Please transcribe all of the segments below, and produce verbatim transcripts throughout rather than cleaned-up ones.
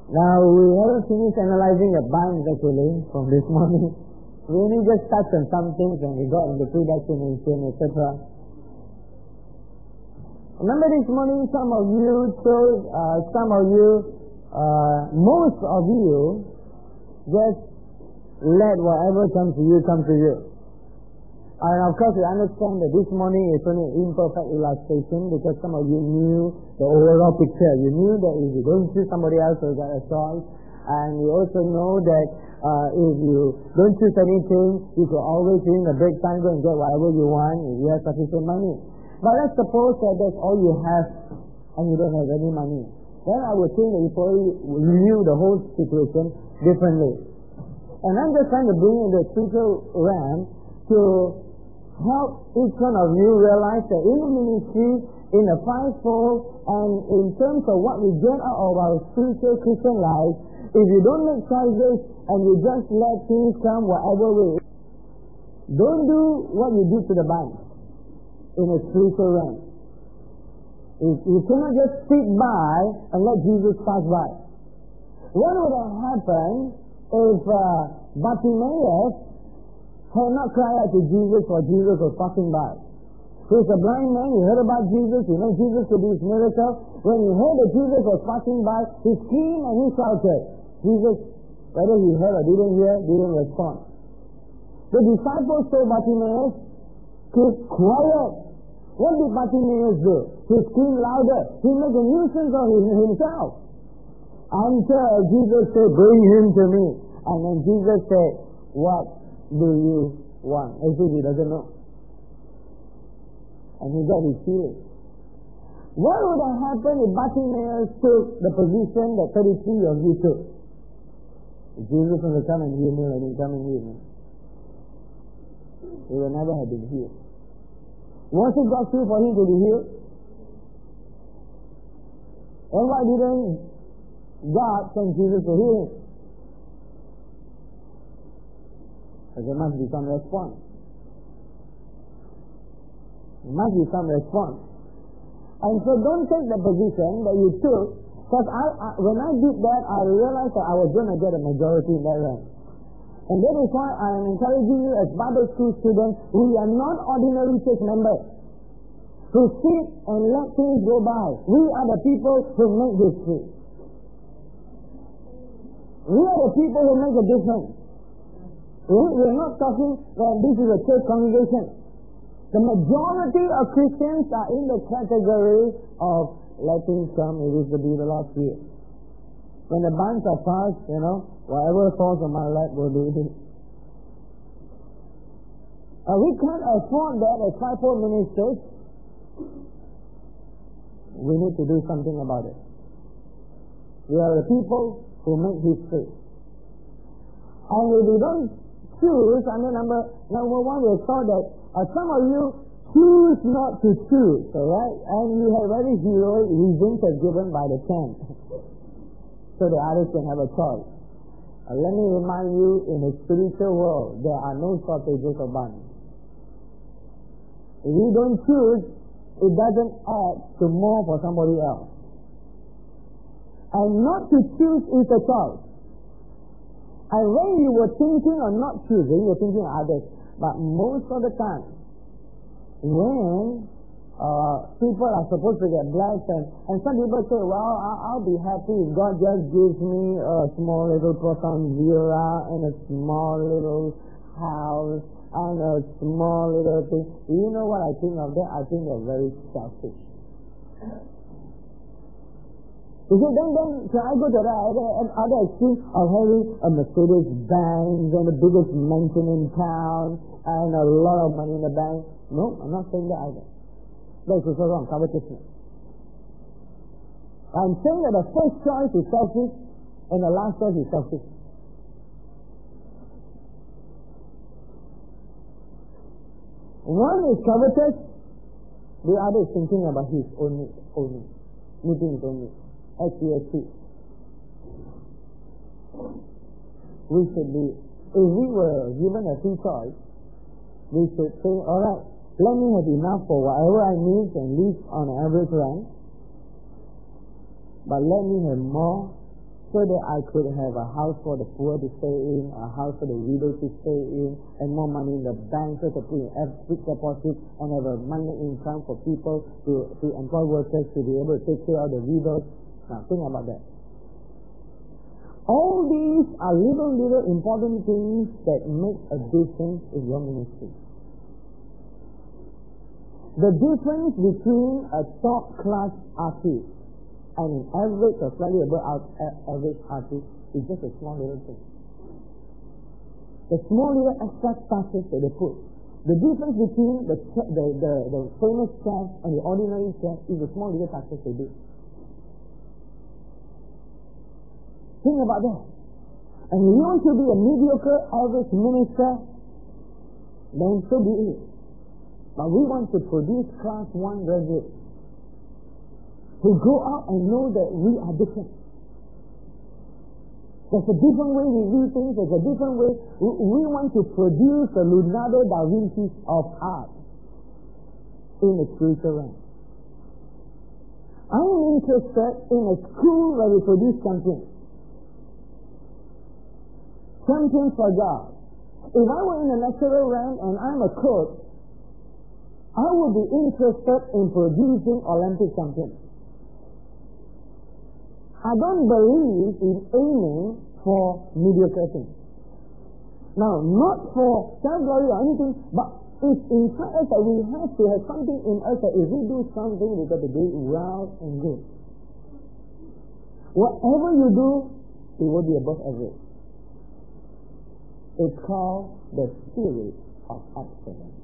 Now, we haven't finished analyzing the bunch actually from this morning. We only just touched on some things and we got into predestination, et cetera. Remember this morning, some of you chose, uh, some of you, uh, most of you, just let whatever comes to you come to you. And of course, we understand that this morning is only an imperfect illustration because some of you knew the overall picture. You knew that if you don't choose somebody else, you'll get a choice. And you also know that uh, if you don't choose anything, you can always, during the break time, go and get whatever you want if you have sufficient money. But let's suppose that that's all you have and you don't have any money. Then I would think that you probably view the whole situation differently. And I'm just trying to bring in the spiritual realm to help each one of you realize that in the ministry, in the fivefold, and in terms of what we get out of our spiritual Christian life, if you don't make choices and you just let things come whatever way, don't do what you do to the bank in a spiritual realm. If you cannot just sit by and let Jesus pass by. What would have happened if uh, Bartimaeus had not cried out to Jesus while Jesus was passing by? He's a blind man, he heard about Jesus, he knows Jesus could do his miracle. When he heard that Jesus was passing by, he screamed and he shouted. Jesus, whether he heard or didn't hear, didn't respond. The disciples told Bartimaeus, keep quiet. What did Bartimaeus do? He screamed louder. He made a nuisance of himself. Until Jesus said, bring him to me. And then Jesus said, what do you want? As if he doesn't know. And he got his healing. What would have happened if Bartimaeus took the position that thirty-three of you took? If Jesus was to come and heal me, let him come and heal me. He would never have been healed. Was it God's will for him to be healed? And why didn't God send Jesus to heal him? Because there must be some response. There must be some response. And so don't take the position that you took, because I, I, when I did that, I realized that I was going to get a majority in that rank. And that is why I am encouraging you as Bible school students, we are not ordinary church members who sit and let things go by. We are the people who make history. We are the people who make a difference. We are not talking that this is a church congregation. The majority of Christians are in the category of letting come, it is to be the Lord's will. When the bunch are passed, you know, whatever falls on my lap will do it. Uh, we can't afford that as five-fold ministers. We need to do something about it. We are the people who make history. And if we don't choose, I mean, number, number one, we thought that uh, some of you choose not to choose, alright? And you have very heroic reasons as given by the ten. So the others can have a choice. Uh, let me remind you, in the spiritual world, there are no shortages of money. If you don't choose, it doesn't add to more for somebody else. And not to choose is a choice. And when you were thinking of not choosing, you're thinking of others. But most of the time, when uh, people are supposed to get blessed, and, and some people say, well, I'll, I'll be happy if God just gives me a small little proton villa and a small little house and a small little thing. You know what I think of that? I think they're very selfish. You see, then, then, can I go to the other, other extreme of having a Mercedes Benz and the biggest mansion in town and a lot of money in the bank? No, I'm not saying that either. That's also wrong, covetousness. I'm saying that the first choice is selfish and the last choice is selfish. One is covetous, the other is thinking about his own needs only, meeting his own needs. S C S P. We should be, if we were given a free choice, we should say, alright, let me have enough for whatever I need and live on an average rank, but let me have more so that I could have a house for the poor to stay in, a house for the widow to stay in, and more money in the bank so to put in fixed deposit and have a money income for people to, to employ workers to be able to take care of the widows. Now think about that. All these are little, little important things that make a difference in your ministry. The difference between a top-class artist and an average or slightly above average artist is just a small little thing. The small little extra touches that they put. The difference between the, the, the, the famous chef and the ordinary chef is the small little touches they do. Think about that. And you want to be a mediocre average minister, then so be it. But we want to produce class one graduates who go out and know that we are different. There's a different way we do things. There's a different way. We, we want to produce the Leonardo da Vinci of art in the spiritual realm. I am interested in a school where we produce champions. Champions for God. If I were in the natural realm and I'm a coach, I would be interested in producing Olympic champions. I don't believe in aiming for mediocrity. Now, not for self-glory or anything, but it's inside us that we have to have something in us that if we do something, we've got to do it well and good. Whatever you do, it will be above average. It's called the spirit of excellence.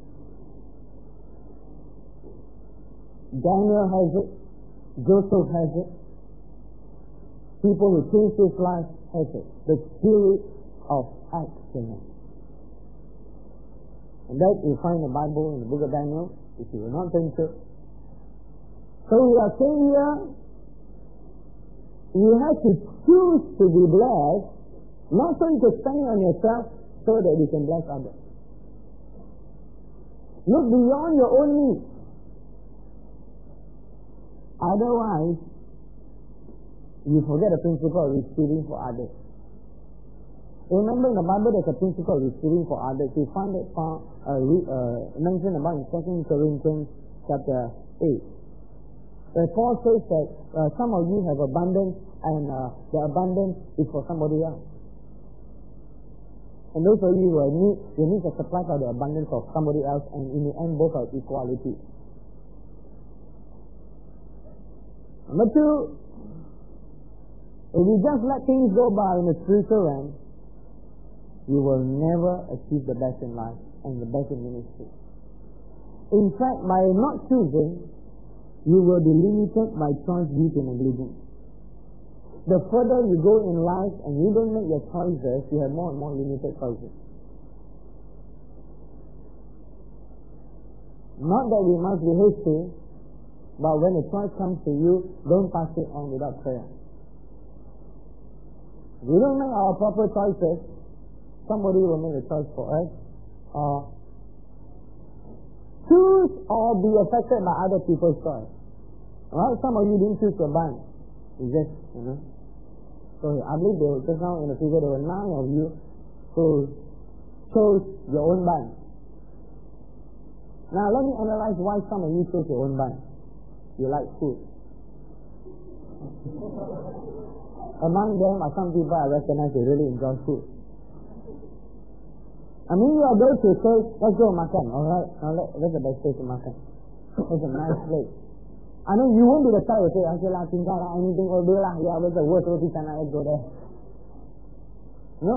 Daniel has it. Joseph has it. People who changed his life has it. The spirit of excellence. And that you find in the Bible in the book of Daniel, if you will not think so. So we are saying here, you have to choose to be blessed, not so you can spend it on yourself, so that you can bless others. Look beyond your own needs. Otherwise, you forget the principle of receiving for others. Remember in the Bible there's a principle of receiving for others. We find it found, uh, re, uh, mentioned about in Second Corinthians chapter eight. Where Paul says that uh, some of you have abundance and uh, the abundance is for somebody else. And those of you who are need, you need to supply for the abundance of somebody else, and in the end both are equality. Number two, if you just let things go by in the spiritual realm, you will never achieve the best in life and the best in ministry. In fact, by not choosing, you will be limited by choice due to negligence. The further you go in life and you don't make your choices, you have more and more limited choices. Not that we must be hasty, but when a choice comes to you, don't pass it on without prayer. If we don't make our proper choices, somebody will make a choice for us. Or choose or be affected by other people's choice. Well, some of you didn't choose your band. You just, you know. So I believe there were, just now in the figure, there were nine of you who chose your own band. Now let me analyze why some of you chose your own band. You like food. Among them are some people I recognize they really enjoy food. I mean, you are going to say, let's go makan, alright? Now let, that's the best place to makan. It's a nice place. I know you won't be the type to say, okay lah, tinggal lah, anything will do lah. Yeah, what's the worst roti sana, let's go there. No.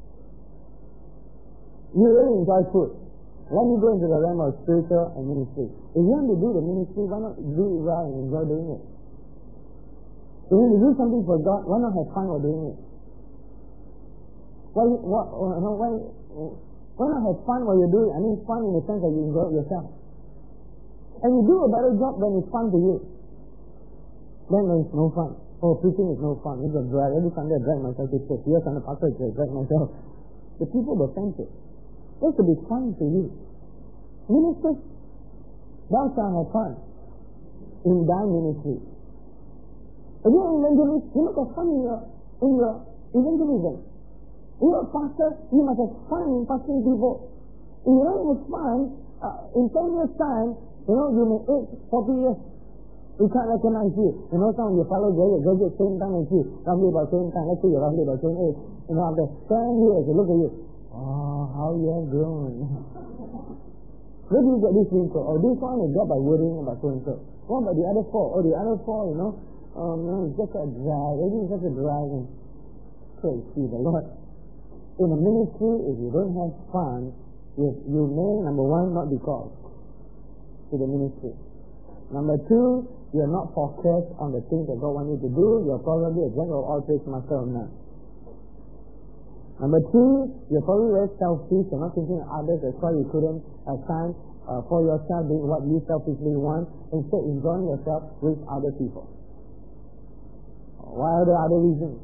You really enjoy food. Let me go into the realm of spiritual and ministry. If you want to do the ministry, why not do it well and enjoy doing it? If you want to do something for God, why not have fun while doing it? Why, why, why, why not have fun while you're doing it? I mean fun in the sense that you enjoy it yourself. And you do a better job when it's fun to you. Then there is no fun. Oh, preaching is no fun. It's a drag. Every Sunday I drag myself to church. Yes, I'm a pastor, I drag myself. The people were tempted. It should be fun to you. Ministers, thou shalt have fun in thy ministry. If you're an evangelist, you must have fun in your in your evangelism. You're a pastor, you must have fun in pastoring people. If you don't have fun, uh, in ten years' time, you know, you may age forty years. We can't recognize you. You know, some of your fellow graduates graduate same time as you, roughly about same time. Let's say you're roughly about same age. You know, after ten years, they look at you. Oh, how you have grown. Where do you get this info? Oh, this one is got by worrying about so and so. What about the other four? Oh, the other four, you know, oh man, it's just a drag. It's just a drag. And praise the Lord. In a ministry, if you don't have fun, you, you may, number one, not be called to the ministry. Number two, you're not focused on the things that God wants you to do. You're probably a jack of all trades, master of none. Number two, you're probably very selfish. You're not thinking of others. That's why you couldn't have time uh, for yourself doing what you selfishly want. Instead, enjoying yourself with other people. What are the other reasons?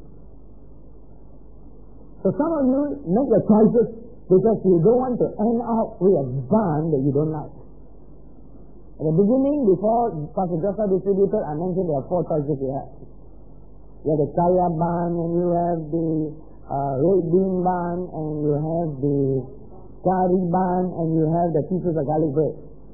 So some of you make your choices because you don't want to end up with a bun that you don't like. At the beginning, before Pastor Joshua distributed, I mentioned there are four choices you have. You have the kaya bun, and you have the uh, red bean bun, and you have the curry bun, and you have the pieces of garlic bread.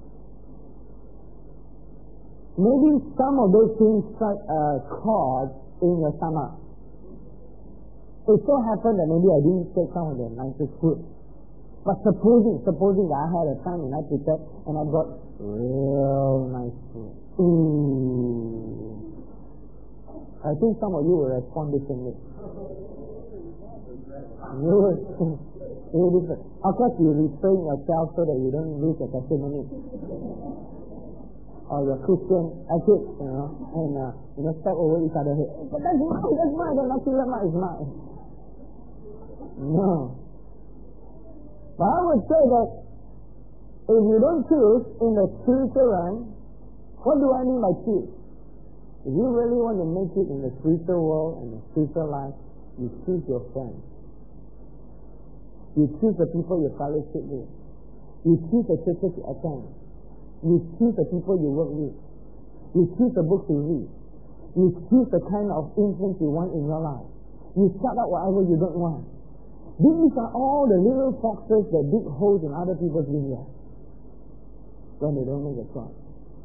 Maybe some of those things strike a chord in your stomach. It so happened that maybe I didn't take some of the nicest food. But supposing, supposing that I had a time and I prepared and I got real nice food. Ooh. I think some of you will respond differently. You will, you will different. Of course, you restrain yourself so that you don't lose your testimony. Or your Christian ethics, you know, and uh, you know, step over each other's head. But that's mine, that's mine, the lucky lemma is mine. No. But I would say that if you don't choose in the spiritual realm, what do I mean by choose? If you really want to make it in the spiritual world and the spiritual life, you choose your friends. You choose the people you fellowship with. You choose the churches you attend. You choose the people you work with. You choose the books you read. You choose the kind of influence you want in your life. You shut up whatever you don't want. These are all the little foxes that dig holes in other people's vineyard when they don't make a choice.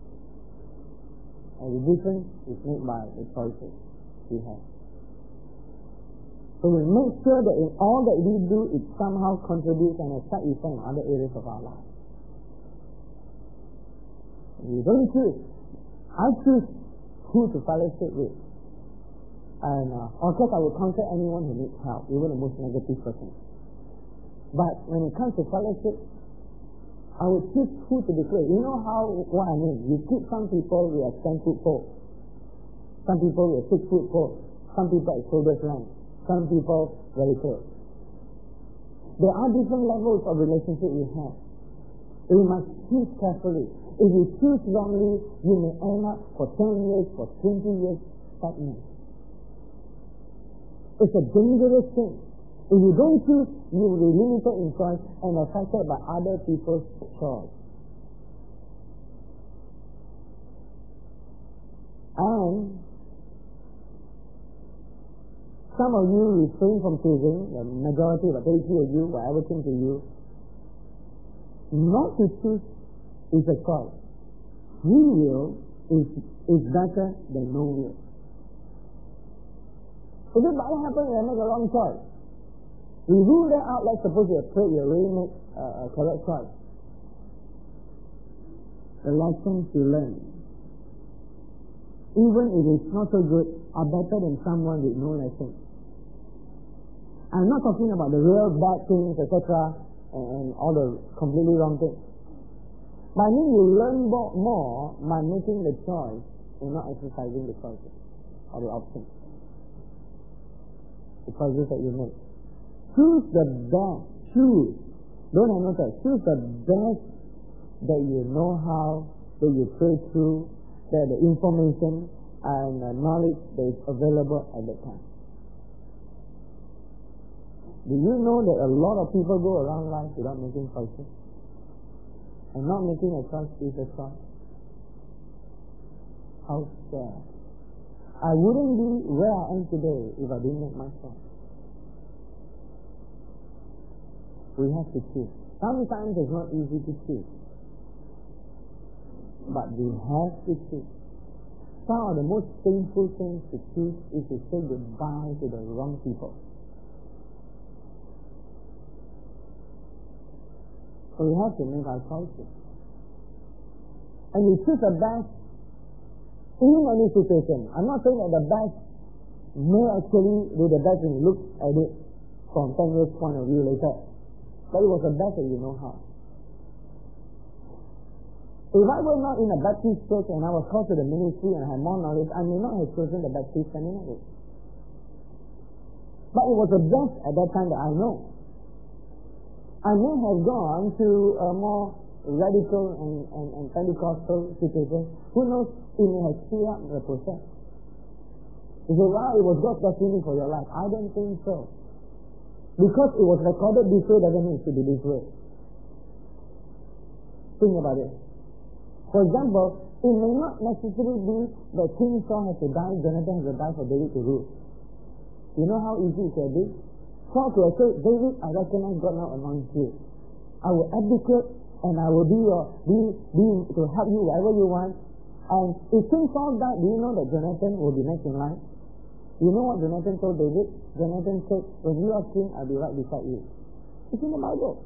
And the difference is made by the choices we have. So we make sure that in all that we do, it somehow contributes and has side effect in other areas of our life. We don't choose. I choose who to fellowship with. And uh, of course I will counsel anyone who needs help, even the most negative person. But when it comes to fellowship, I would choose who to be close. You know how, what I mean? You keep some people with a ten foot pole, some people with a six foot pole, some people at shoulder's length, some people very close. There are different levels of relationship we have. We must choose carefully. If you choose wrongly, you may end up for ten years, for twenty years, stagnant. It's a dangerous thing. If you don't choose, you will be limited in choice and affected by other people's choice. And some of you refrain from choosing, the majority, but thirty-three of you, whatever came to you, not to choose is a choice. Free will is, is better than no will. If it might happen, you make a wrong choice. We rule that out. Let's suppose you have prayed, you really make uh, a correct choice. The lessons you learn, even if it's not so good, are better than someone with no lesson. I'm not talking about the real bad things, et cetera, and, and all the completely wrong things. But I mean, you learn more, more by making the choice and not exercising the choices or the options. The choices that you make. Choose the best. Choose. Don't have no choice. Choose the best that you know how, that you pray through, that the information and the knowledge that is available at that time. Do you know that a lot of people go around life without making choices? And not making a choice is a choice. How sad. I wouldn't be where I am today if I didn't make my choice. We have to choose. Sometimes it's not easy to choose, but we have to choose. Some of the most painful things to choose is to say goodbye to the wrong people. So we have to make our choices. And we choose the best in any situation. I'm not saying that the best may actually be the best when you look at it from ten years point of view later. But it was the best that you know how. If I were not in a Baptist church and I was called to the ministry and I had more knowledge, I may not have chosen the Baptist seminary. But it was the best at that time that I know. I may have gone to a more radical and, and, and Pentecostal situation. Who knows, it may have speeded up the process. You say, well, it was God's destiny for your life. I don't think so. Because it was recorded this way doesn't mean it should be this way. Think about it. For example, it may not necessarily be that King Saul has to die, Jonathan has to die for David to rule. You know how easy it can be? Saul could have said, David, I recognize God now anoints you. I will advocate and I will be your, be, be to help you wherever you want. And if King Saul died, do you know that Jonathan will be next in line? You know what Jonathan told David? Jonathan said, when you are king, I'll be right beside you. It's in the Bible.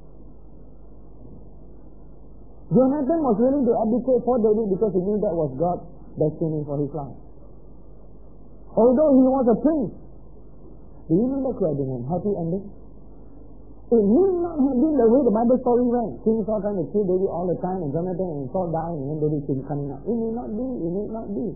Jonathan was willing to abdicate for David because he knew that was God's destiny for his life. Although he was a prince, do you know that could have been a happy ending? It need not have been the way the Bible story went. King Saul trying to kill David all the time, and Jonathan and Saul dying, and then David keeps coming up. It may not be, it may not be.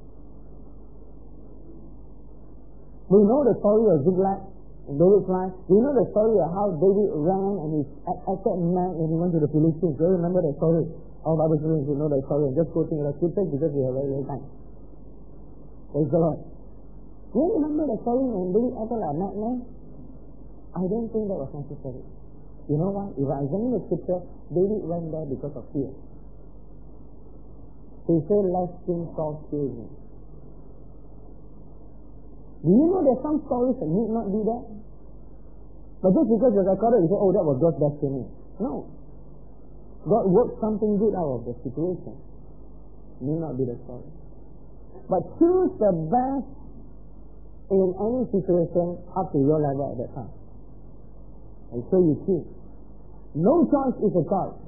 We know the story of Ziklag in David's life. We know the story of how David ran and he acted mad when he went to the Philistines. Do you remember that story? All Bible students will know that story. I'm just quoting the scriptures because we have very little time. Praise the Lord. Do you remember the story when David acted like a madman? I don't think that was necessary. You know why? If I examine the scripture, David went there because of fear. He said, lest King Saul kill me. Do you know there's some stories that need not be there? But just because it's recorded, you say, oh, that was God's destiny. No. God worked something good out of the situation. Need not be the story. But choose the best in any situation up to your level at that time. And so you choose. No choice is a choice.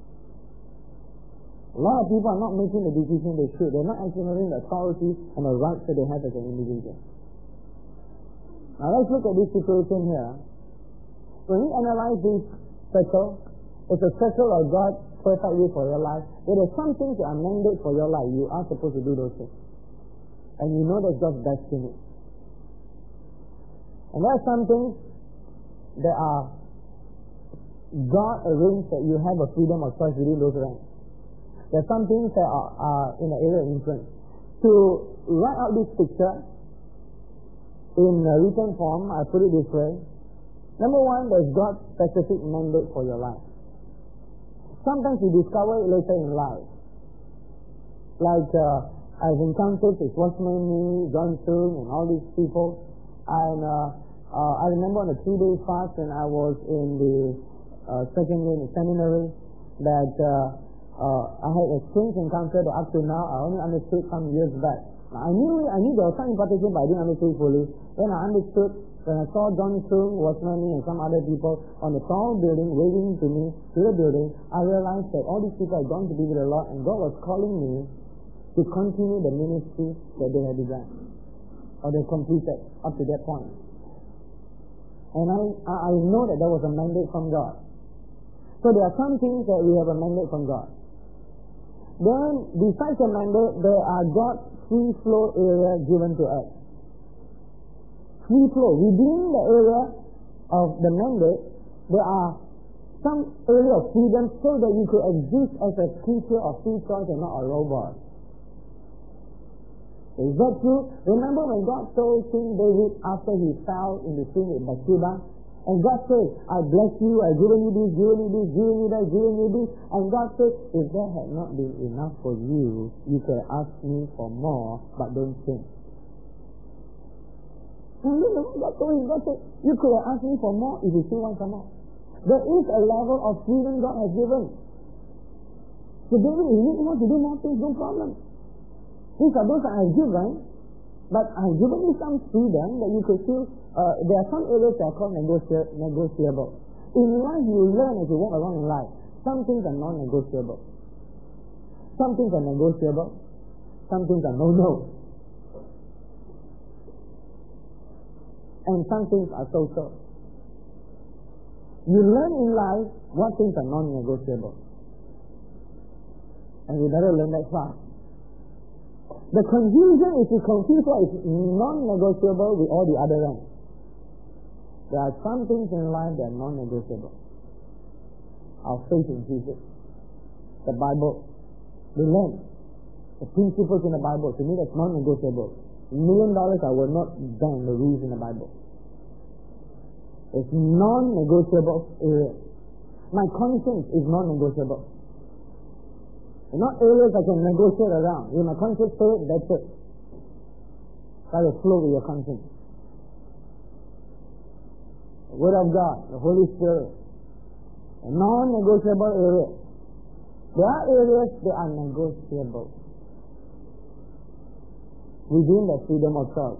A lot of people are not making the decision they should. They're not exercising the authority and the rights that they have as an individual. Now let's look at this situation here. When we analyze this circle, it's a circle of God's perfect will for your life. There are some things that are mandate for your life. You are supposed to do those things. And you know that's God's destiny. And there are some things that are God arranged that you have a freedom of choice within those ranks. There are some things that are, are in the area of influence. To write out this picture, in a written form, I put it this way. Number one, there's God's specific mandate for your life. Sometimes you discover it later in life. Like, uh, I've encountered this Watchman Nee, John Sung, and all these people. And uh, uh, I remember on a three-day fast when I was in the uh, second year in the seminary that uh, uh, I had a strange encounter that up to now I only understood some years back. I knew I knew there was some impartation, but I didn't understand it fully. Then I understood when I saw John Sung, Watchman Nee, and some other people on the tall building waving to me to the building. I realized that all these people had gone to be with the Lord, and God was calling me to continue the ministry that they had begun or they completed up to that point. And I I know that there was a mandate from God. So there are some things that we have a mandate from God. Then, besides the mandate, there are God's free flow area given to us. Free flow. Within the area of the mandate, there are some area of freedom so that you could exist as a creature of free choice and not a robot. Is that true? Remember when God told King David after he fell in the sin with Bathsheba, And God says, I bless you, I've given you this, given you this, given you that, given you this. And God says, if there had not been enough for you, you could ask me for more, but don't sin. And then God told him, God said, you could have asked me for more if you still want some more. There is a level of freedom God has given. So David, if you want to do more things, no problem. These are those that I have given, but I have given you some freedom that you could still, uh, there are some areas that are called negotiable. negotiable. In life, you learn as you walk along in life. Some things are non-negotiable. Some things are negotiable. Some things are no-no. And some things are so-so. You learn in life what things are non-negotiable. And you better learn that fast. The confusion is to confuse what is non-negotiable with all the other ones. There are some things in life that are non-negotiable. Our faith in Jesus. The Bible. We learn the principles in the Bible. To me, that's non-negotiable. A million dollars, I will not bend the rules in the Bible. It's non-negotiable area. My conscience is non-negotiable. There are not areas I can negotiate around. If my conscience say it, that's it. Try to flow with your conscience. The Word of God, the Holy Spirit. A non-negotiable area. There are areas that are negotiable. Within the freedom of choice.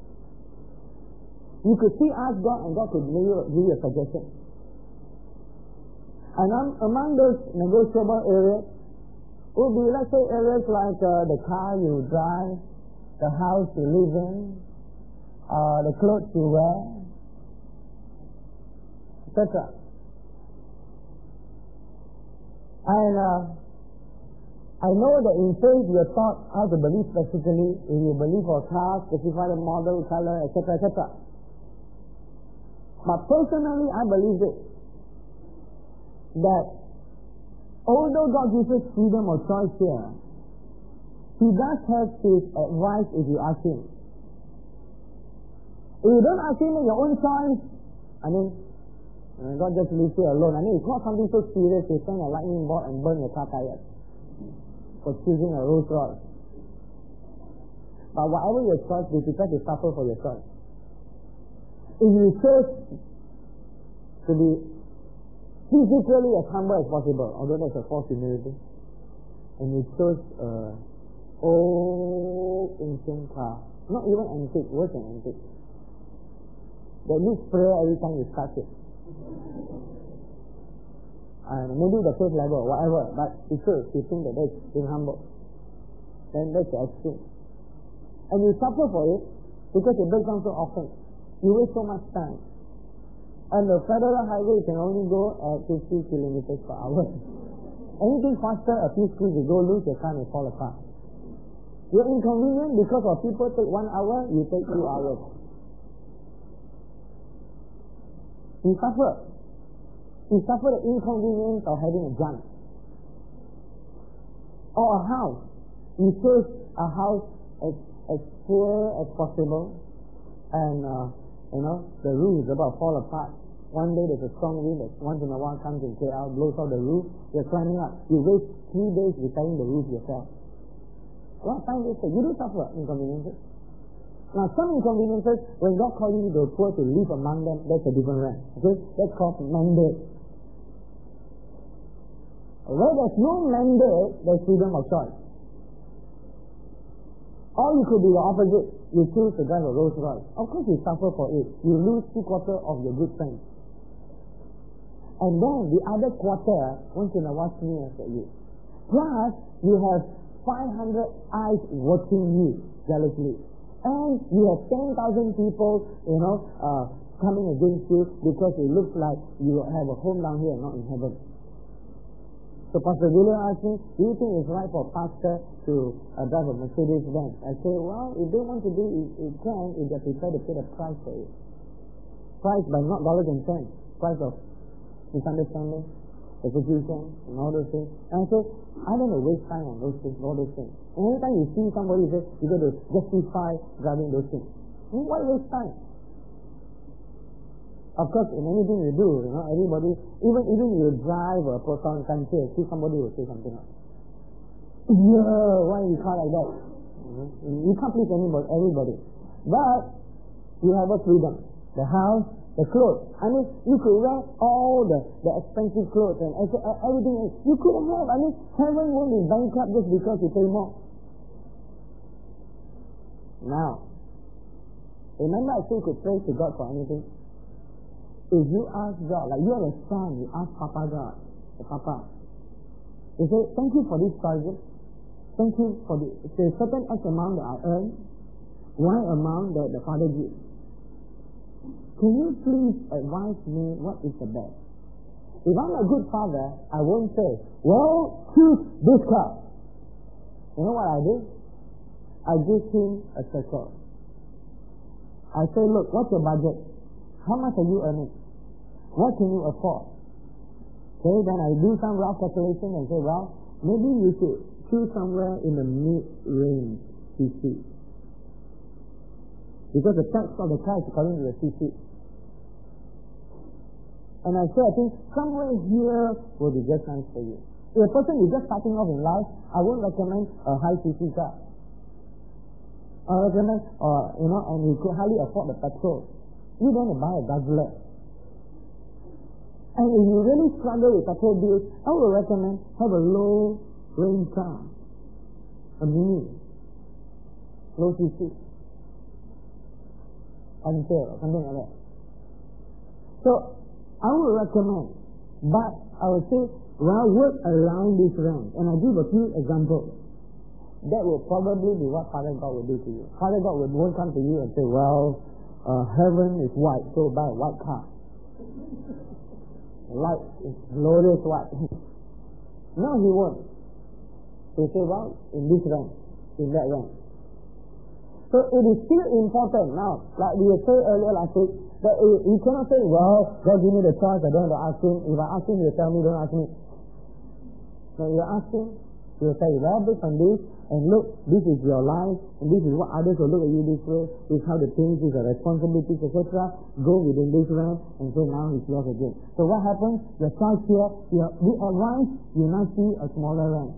You could see ask God and God could give you, give you a suggestion. And um, among those negotiable areas would be, let's say, areas like uh, the car you drive, the house you live in, uh, the clothes you wear, et cetera. And uh, I know that in faith you are taught how to believe specifically. If you believe for a car, specify the model, color, et cetera, et cetera. But personally, I believe this, that although God gives us freedom of choice here, He does have His advice if you ask Him. If you don't ask Him in your own choice, I mean, God just leaves you alone. I mean, it's not something so serious to send a lightning bolt and burn your car tires for choosing a Rolls Royce. But whatever your choice, be prepared to suffer for your choice. If you choose to be physically as humble as possible, although that's a false humility, and you chose a old ancient car, not even antique, worse than antique, that needs prayer every time you start it. And maybe the faith level, whatever, but you choose, you think that that's being humble, then that's the extreme. And you suffer for it because it breaks down so often. You waste so much time. And the federal highway can only go at fifty kilometers per hour. Anything faster, a few screws you go loose, your car may fall apart. You're inconvenient because of people take one hour, you take two hours. You suffer. You suffer the inconvenience of having a gun. Or a house. You choose a house as, as poor as possible, and uh, you know, the roof is about to fall apart. One day there's a strong wind that once in a while comes and clear out, blows out the roof. You're climbing up. You waste three days repairing the roof yourself. What time wasted? You do suffer inconveniences. Now, some inconveniences, when God calls you the poor to live among them, that's a different rank. Okay? That's called mandate. Where there's no mandate, there's freedom of choice. Or you could be the opposite. You choose to drive a Rolls Royce. Of course you suffer for it. You lose three quarters of your good friends. And then the other quarter, once in a while, sneers at you. Plus, you have five hundred eyes watching you jealously. And you have ten thousand people, you know, uh, coming against you because it looks like you have a home down here, not in heaven. So Pastor William asked me, do you think it's right for a pastor to uh, drive a Mercedes Benz? I say, well, if they want to do it, it can, if they're prepared to pay the price for it. Price by not dollars and cents. Price of misunderstanding, persecution, and all those things. And I say, I don't want to waste time on those things, all those things. And every time you see somebody say, you got to justify driving those things. Why waste time? Of course, in anything you do, you know, everybody, even even you drive a proton country, see somebody will say something like, yeah, why you car like that? You can't please anybody, everybody. But you have a freedom. The house, the clothes. I mean, you could wear all the, the expensive clothes and everything else. You could have. I mean, heaven won't be bankrupt just because you pay more. Now, remember I said you could pray to God for anything? If you ask God, like you are a son, you ask Papa God, the Papa. You say, thank you for this choices. Thank you for the, the certain X amount that I earn, Y amount that the Father gives. Can you please advise me what is the best? If I'm a good father, I won't say, well, choose this car. You know what I do? I give him a circle. I say, look, what's your budget? How much are you earning? What can you afford? Okay, then I do some rough calculation and say, well, maybe you should choose somewhere in the mid-range C C. Because the tax of the car is according to the C C. And I say, I think somewhere here will be just nice for you. If a person is just starting off in life, I won't recommend a high C C car. I recommend, uh, you know, and you could hardly afford the petrol. You don't buy a Guzzler. And if you really struggle with petrol bills, I would recommend have a low range car, a mini, low C C, until something like that. So I would recommend, but I would say, well, work around this range. And I give a few examples. That will probably be what Father God will do to you. Father God will, won't come to you and say, well, uh, heaven is white, so buy a white car. Light is glorious white. No, he won't. He'll say, well, in this range, in that range. So it is still important now, like we said earlier last week, that you cannot say, well, God give me the choice, I don't have to ask him. If I ask him, he'll tell me, don't ask me. No, you ask him, he'll say, well, based on this, and look, this is your life, and this is what others will look at you this way, this is how the things, these are responsibilities, et cetera. Go within this range, and so now it's yours again. So what happens? Your choice here, your, we advance, you now see a smaller range.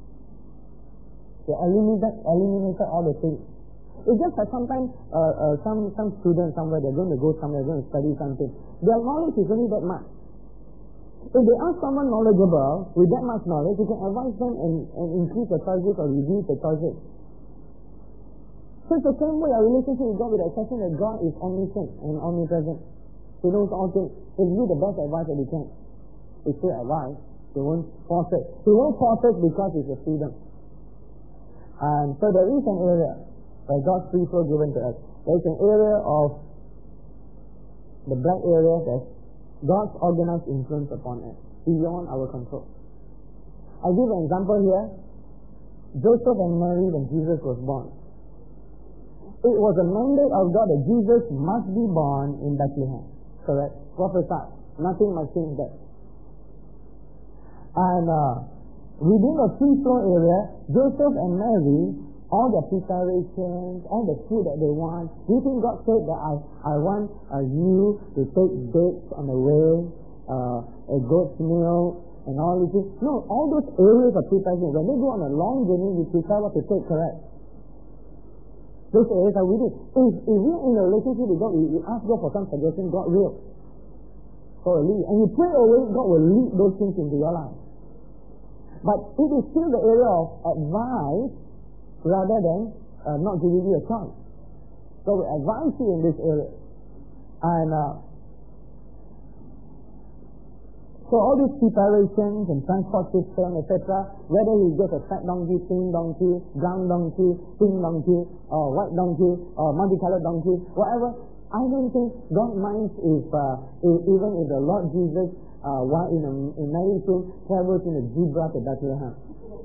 You eliminated, eliminated all the things. It's just that sometimes uh, uh, some some students somewhere, they're going to go somewhere, they're going to study something. Their knowledge is only that much. If they ask someone knowledgeable with that much knowledge, you can advise them and, and increase the choices or reduce the choices. So it's the same way our relationship with God, with the exception that God is omniscient and omnipresent. He knows all things. He will give you the best advice that he can. He still advice. He won't force it. He won't force it because it's a freedom. And so there is an area where God's free flow given to us. There is an area of the black area that God's organized influence upon us, beyond our control. I'll give an example here. Joseph and Mary, when Jesus was born. It was a mandate of God that Jesus must be born in Bethlehem. Correct? Prophesied. Nothing must change that. And uh, within the free flow area, Joseph and Mary, all the preparations, all the food that they want. Do you think God said that I, I want uh, you to take dates on the way, uh, a goat's milk, and all these things? No, all those areas of preparation. When they go on a long journey, we prepare what to take, correct? Those areas are we do. If, if we're in a relationship with God, we, we ask God for some suggestion, God will. God will lead. And you pray away, God will lead those things into your life. But it is still the area of advice, rather than uh, not giving you a chance. So we advise you in this area. And uh, so all these preparations and transport system, et cetera, whether you get a fat donkey, thin donkey, brown donkey, pink donkey, or white donkey, or multicolored donkey, whatever, I don't think God minds if, uh, if even if the Lord Jesus, uh, while in a in Mary's room, travels in a zebra to Bethlehem.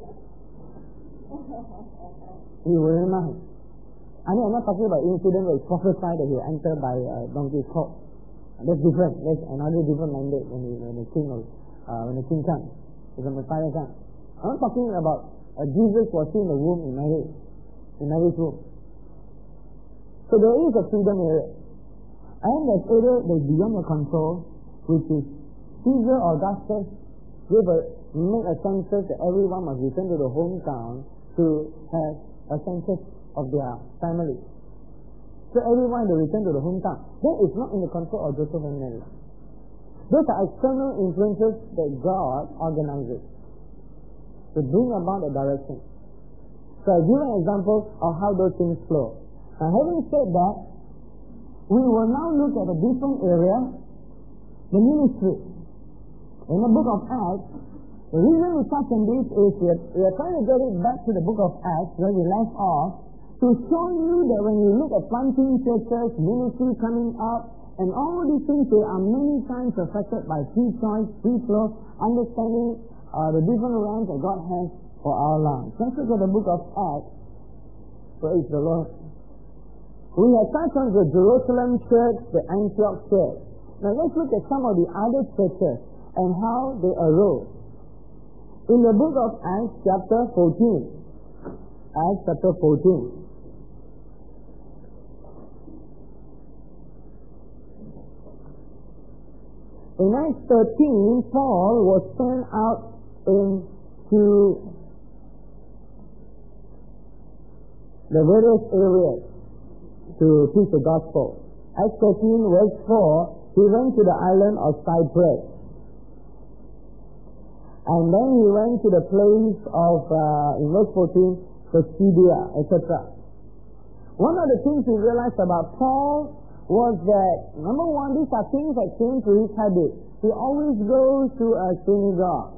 He will remind. I mean, I'm not talking about incident where it's prophesied that he will enter by uh, donkey's colt. That's different. That's another different mandate when, he, when the king will, uh, when the king comes. When the Messiah comes. I'm not talking about uh, Jesus was in the womb in Mary, in Mary's womb. So there is a freedom area. And that area that is beyond your control, which is Caesar Augustus, gave a, made a census that everyone must return to the hometown to have a census of their family. So everyone will return to the hometown. That is not in the control of Joseph and Mary. Those are external influences that God organizes to bring about a direction. So I'll give an example of how those things flow. Now, having said that, we will now look at a different area, the ministry. In the book of Acts, the reason we touch on this is that we are trying to get it back to the book of Acts where we left off, to show you that when you look at planting churches, ministry coming up, and all these things, they are many times affected by free choice, free flow, understanding uh, the different realms that God has for our lives. Let's look at the book of Acts. Praise the Lord. We have touched on the Jerusalem church, the Antioch church. Now let's look at some of the other churches and how they arose. In the book of Acts chapter fourteen. Acts chapter fourteen. In Acts thirteen, Paul was sent out into the various areas to preach the gospel. Acts thirteen verse four, he went to the island of Cyprus. And then he went to the place of, uh, in verse fourteen, Pisidia, et cetera. One of the things we realized about Paul was that, number one, these are things that came to his habit. He always goes to a synagogue.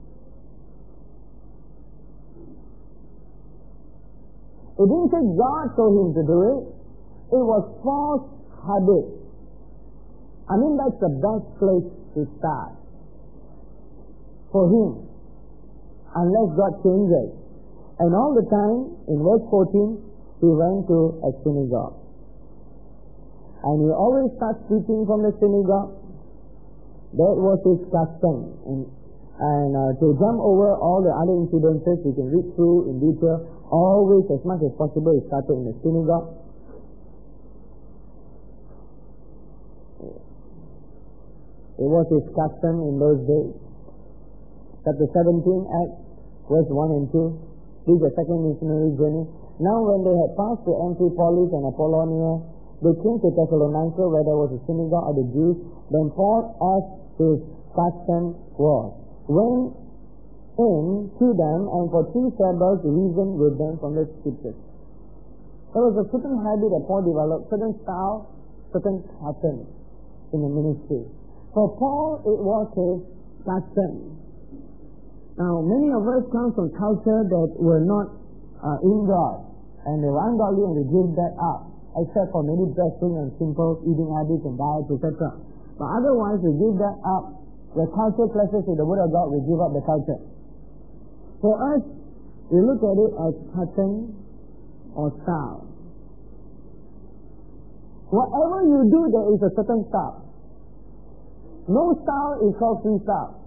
It didn't say God told him to do it. It was Paul's habit. I mean, that's the best place to start for him, unless God changes. And all the time, in verse fourteen, he went to a synagogue. And he always starts preaching from the synagogue. That was his custom. And, and uh, to jump over all the other incidences, we can read through in detail. Always, as much as possible, he started in the synagogue. It was his custom in those days. Chapter seventeen, Acts, verse one and two. This is the second missionary journey. Now when they had passed to Amphipolis and Apollonia, they came to Thessalonica, where there was a synagogue of the Jews. Then Paul, as his custom was, went in to them, and for three Sabbaths reasoned with them from the scriptures. There was a certain habit that Paul developed, certain style, certain pattern in the ministry. For Paul, it was his custom. Now, many of us come from culture that were not uh, in God, and they were ungodly, and they gave that up, except for maybe dressing and simple eating habits and diets, et cetera. But otherwise, we give that up. The culture clashes with the Word of God, we give up the culture. For us, we look at it as pattern or style. Whatever you do, there is a certain style. No style is called free style.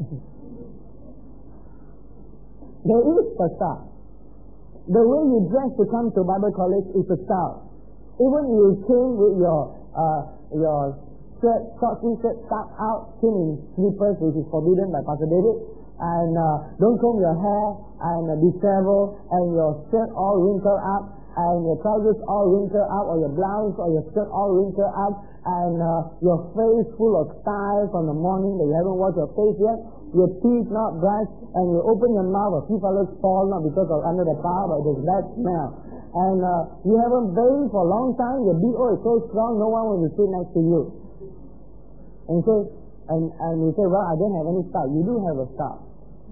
There is a style. The way you dress to come to Bible college is a style. Even if you came with your uh, your shirt, short t-shirt tucked out, came in slippers, which is forbidden by Pastor David, and uh, don't comb your hair, and uh, disheveled, and your shirt all wrinkled up, and your trousers all wrinkled up, or your blouse or your skirt all wrinkled up, and uh, your face full of style from the morning that you haven't washed your face yet, your teeth not brushed, and you open your mouth, a few fellows fall, not because of under the power, but there's bad smell. And uh, you haven't bathed for a long time, your B O is so strong, no one will sit next to you. And so, and, and you say, well, I don't have any style. You do have a style.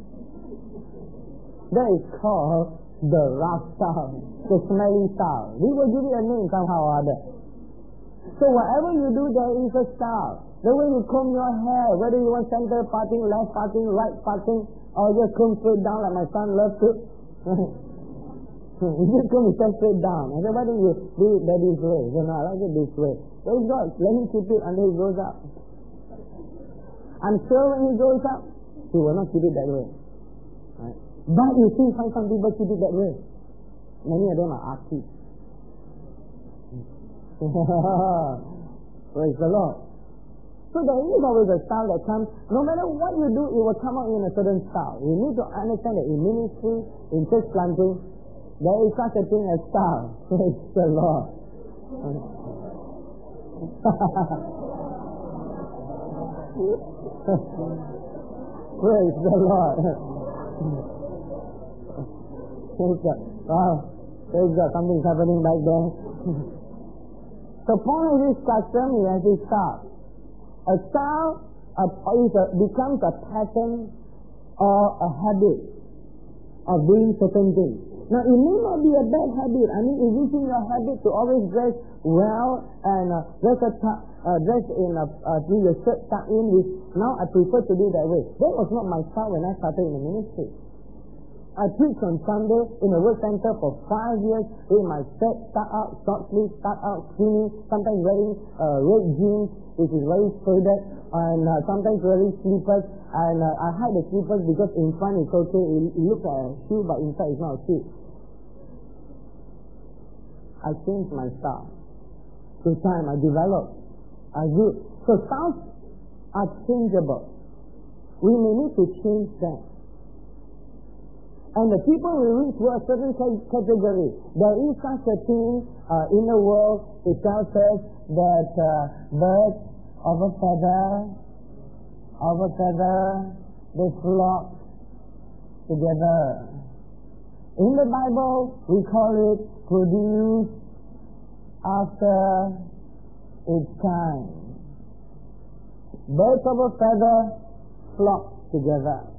That is called the rough style, the smelly style. We will give it a name somehow or other. So whatever you do, there is a style. The way you comb your hair, whether you want center parting, left parting, right parting, or just comb straight down like my son loves to. You just comb straight down. I said, why don't you do it that this way? So no, I like it this way. Praise God, let him keep it until he goes up. I'm sure when he goes up, he will not keep it that way. Right? But you see, find some people keep it that way. Many of them are artists. Praise the Lord. So there is always a style that comes, no matter what you do, it will come out in a certain style. You need to understand that in ministry, in church planting, there is such a thing as style. Praise the Lord. Praise the Lord. Praise God. Wow. Praise God. Something's happening back there. So Paul has his custom, he has his style. A style a, is a, becomes a pattern or a habit of doing certain things. Now, it may not be a bad habit. I mean, if it's in your habit to always dress well and uh, dress, a t- uh, dress in a, uh, with your shirt tucked in, which now I prefer to do that way. That was not my style when I started in the ministry. I preached on Sunday in a work center for five years with my shirt tucked out, short sleeves tucked out, skinny, sometimes wearing uh, red jeans, which is very faded, and uh, sometimes wearing slippers. And uh, I hide the slippers because in front it's okay, it, it looks like a shoe, but inside it's not a shoe. I changed my style. Through time, I developed. I grew. So styles are changeable. We may need to change them. And the people will reach to a certain category. There is such a thing uh, in the world. It tells us that uh, birds of a feather, of a feather, they flock together. In the Bible, we call it produce after its kind. Birds of a feather flock together.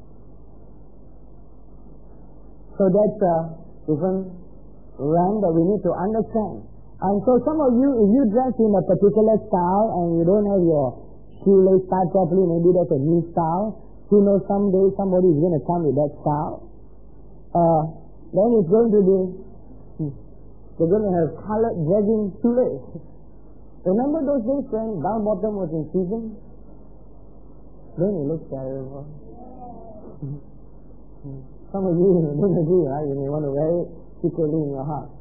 So that's a different rank that we need to understand. And so some of you, if you dress in a particular style and you don't have your shoelace tied properly, maybe that's a new style. Who knows, someday somebody is going to come with that style. Uh, then it's going to be, they're going to have colored dragging shoelace. Remember those days when bell bottom was in season? Don't it look terrible? Some of you don't agree, right? You may want to wear it secretly in your heart.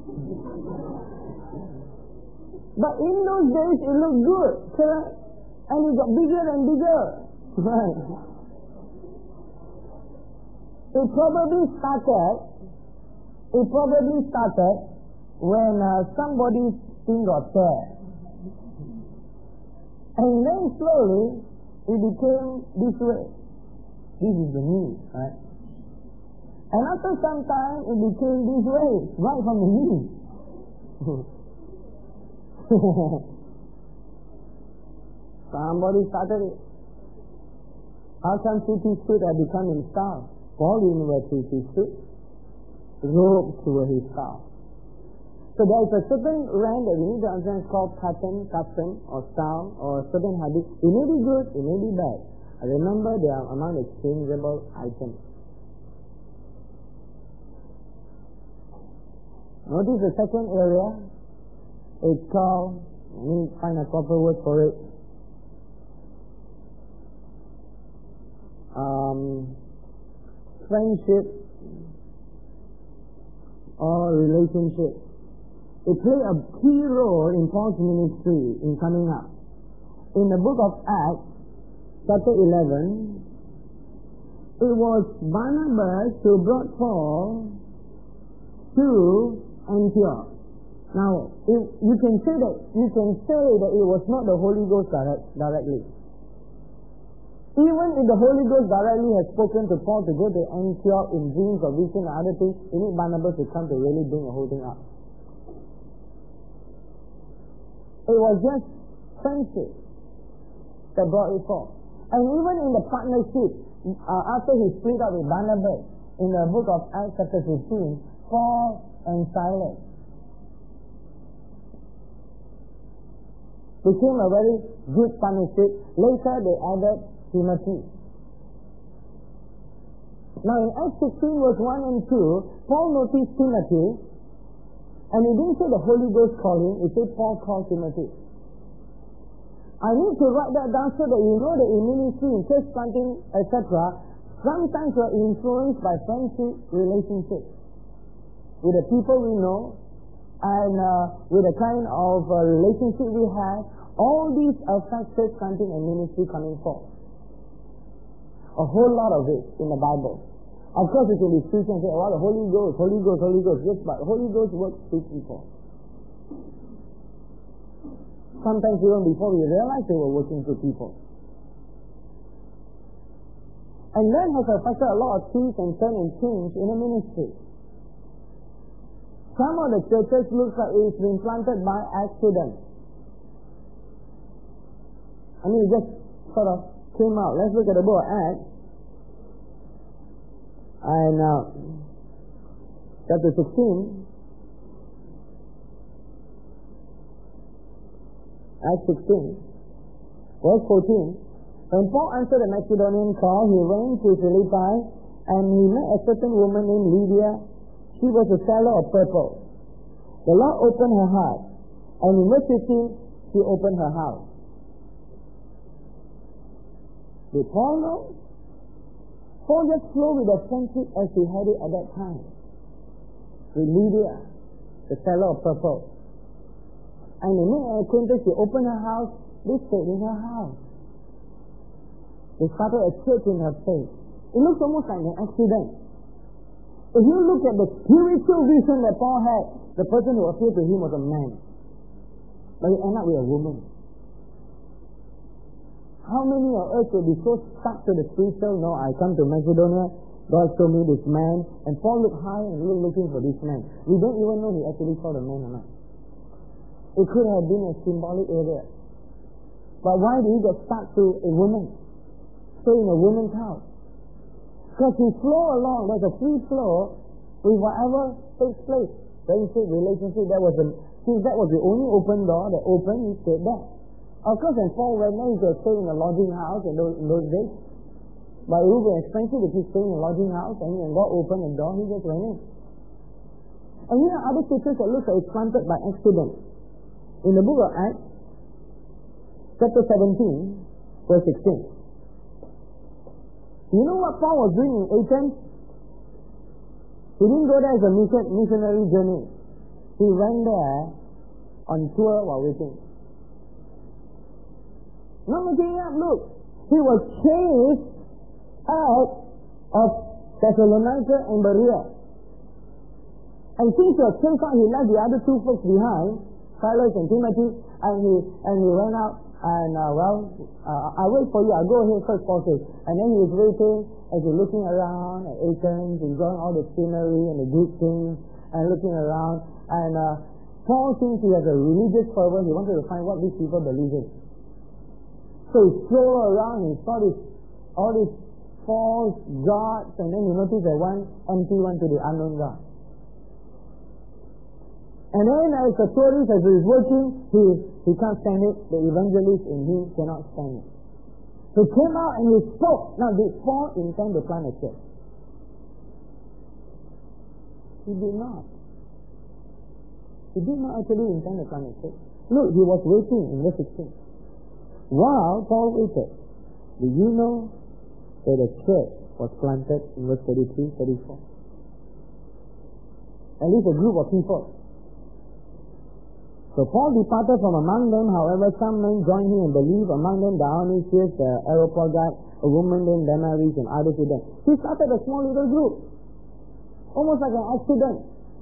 But in those days, it looked good, correct? And it got bigger and bigger, right? It probably started, it probably started when uh, somebody's skin got tear. And then slowly, it became this way. This is the knee, right? And after some time, it became this way, right from the knee. Somebody started it. How come two-piece suit had become in style? Paul didn't wear two-piece suit. Robes were his style. So there is a certain rank that we need to understand called pattern, custom, or style, or a certain habit. It may be good, it may be bad. And remember, they are among exchangeable items. Notice the second area. It's called, let me find a proper word for it. Um, friendship or relationship. It played a key role in Paul's ministry in coming up. In the book of Acts, chapter eleven, it was Barnabas who brought Paul to Antioch. Now, if you can say that you can say that it was not the Holy Ghost direct, directly. Even if the Holy Ghost directly has spoken to Paul to go to Antioch in dreams or vision or other things, you need Barnabas to come to really bring the whole thing up. It was just friendship that brought it forth. And even in the partnership, uh, after he split up with Barnabas, in the book of Acts chapter fifteen, Paul and Silas became a very good partnership. Later they added Timothy. Now in Acts sixteen verse one and two, Paul noticed Timothy, and he didn't say the Holy Ghost called him, he said Paul called Timothy. I need to write that down so that you know that in ministry, in church planting, et cetera, sometimes we are influenced by friendship relationships with the people we know, and uh, with the kind of uh, relationship we have, All these affect church planting and ministry coming forth. A whole lot of it in the Bible. Of course, it can be preaching and say, oh, the Holy Ghost, Holy Ghost, Holy Ghost. Yes, but Holy Ghost works through people. Sometimes even before we realize they were working through people. And that has affected a lot of twists and turns and change in the ministry. Some of the churches look like it's been planted by accident. I mean, it just sort of came out. Let's look at the book of Acts. And uh, chapter sixteen. Acts sixteen. Verse fourteen. When Paul entered the Macedonian crowd, he went to Philippi, and he met a certain woman named Lydia. She was a seller of purple. The Lord opened her heart, and in verse fifteen, she opened her house. Did Paul know? Paul just flowed with the friendship as he had it at that time. With Lydia, the seller of purple. And the minute I came to, she opened her house, they stayed in her house. They started a church in her faith. It looks almost like an accident. If you look at the spiritual vision that Paul had, the person who appeared to him was a man. But he ended up with a woman. How many of us will be so stuck to the spiritual? No, I come to Macedonia, God showed me this man, and Paul looked high and looked looking for this man. We don't even know he actually saw the man or not. It could have been a symbolic area. But why did he get stuck to a woman? Stay in a woman's house? Because he flow along, there's a free flow with whatever takes place. Friendship, relationship, that was a, since that was the only open door that opened, he stayed there. Of course, when Paul went there, he could stay in a lodging house in those, in those days. But it would be expensive if he stayed in a lodging house, and when God opened the door, he just went in. And here are other pictures that look like it's planted by accident. In the book of Acts, chapter seventeen, verse sixteen. You know what Paul was doing in Athens? He didn't go there as a mission, missionary journey. He went there on tour while waiting. Not looking up, look. He was chased out of Thessalonica and Berea. And since he was chased out, he left the other two folks behind, Silas and Timothy, and he and he went out and uh, well, uh, I'll wait for you. I'll go ahead first, Paul says. And then he was waiting as he's looking around at Athens, enjoying all the scenery and the good things, and looking around. And uh, Paul, since he has a religious fervor, he wanted to find what these people believe in. So he strolled around, he saw this, all these false gods, and then he noticed that one empty one to the unknown God. And then as a tourist, as he is working, he, he can't stand it. The evangelist in him cannot stand it. He came out and he spoke. Now, did Paul intend to plant a church? He did not. He did not actually intend to plant a church. Look, he was waiting in verse sixteen. While Paul waited, do you know that a church was planted in verse thirty-three, thirty-four? At least a group of people. So Paul departed from among them. However, some men joined him and believed. Among them Dionysius, the Areopagite, a woman named Damaris, and others with them. He started a small little group. Almost like an accident.